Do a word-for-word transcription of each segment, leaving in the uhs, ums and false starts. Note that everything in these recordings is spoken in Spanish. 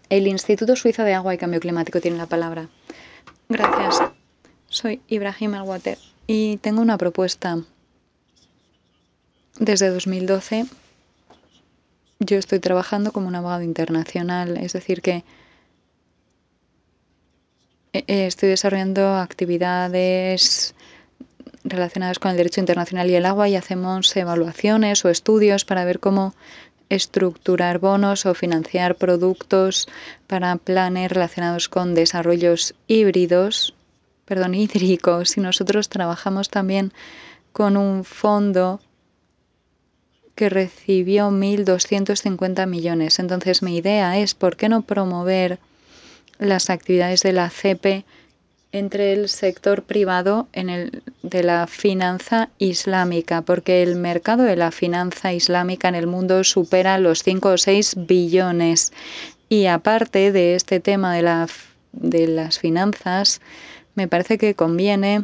El Instituto Suizo de Agua y Cambio Climático tiene la palabra. Gracias. Soy Ibrahim Alwater y tengo una propuesta. Desde dos mil doce yo estoy trabajando como un abogado internacional, es decir que estoy desarrollando actividades relacionadas con el derecho internacional y el agua y hacemos evaluaciones o estudios para ver cómo estructurar bonos o financiar productos para planes relacionados con desarrollos híbridos, perdón, hídricos. Y nosotros trabajamos también con un fondo que recibió mil doscientos cincuenta millones. Entonces mi idea es, ¿por qué no promover las actividades de la C P entre el sector privado en el de la finanza islámica? Porque el mercado de la finanza islámica en el mundo supera los cinco o seis billones. Y aparte de este tema de, la, de las finanzas, me parece que conviene.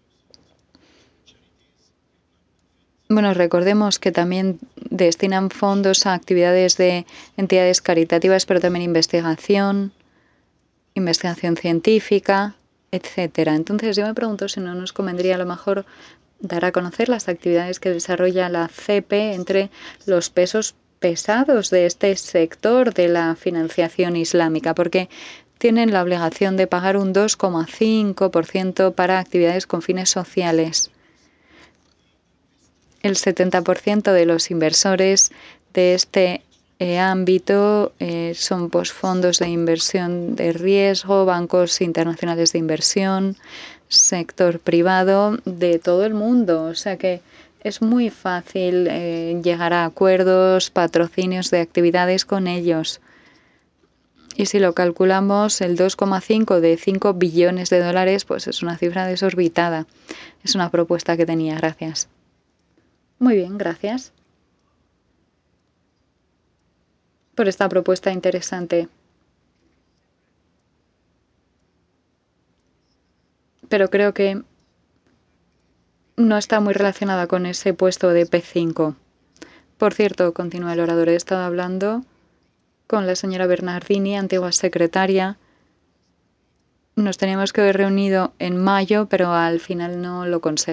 Bueno, recordemos que también destinan fondos a actividades de entidades caritativas, pero también investigación, investigación científica, etcétera. Entonces yo me pregunto si no nos convendría a lo mejor dar a conocer las actividades que desarrolla la C P entre los pesos pesados de este sector de la financiación islámica, porque tienen la obligación de pagar un dos coma cinco por ciento para actividades con fines sociales. El setenta por ciento de los inversores de este eh, ámbito eh, son pues, fondos de inversión de riesgo, bancos internacionales de inversión, sector privado de todo el mundo. O sea que es muy fácil eh, llegar a acuerdos, patrocinios de actividades con ellos. Y si lo calculamos, el dos coma cinco de cinco billones de dólares, pues es una cifra desorbitada. Es una propuesta que tenía. Gracias. Muy bien, gracias por esta propuesta interesante. Pero creo que no está muy relacionada con ese puesto de P cinco. Por cierto, continúa el orador, he estado hablando con la señora Bernardini, antigua secretaria. Nos teníamos que haber reunido en mayo, pero al final no lo conseguimos.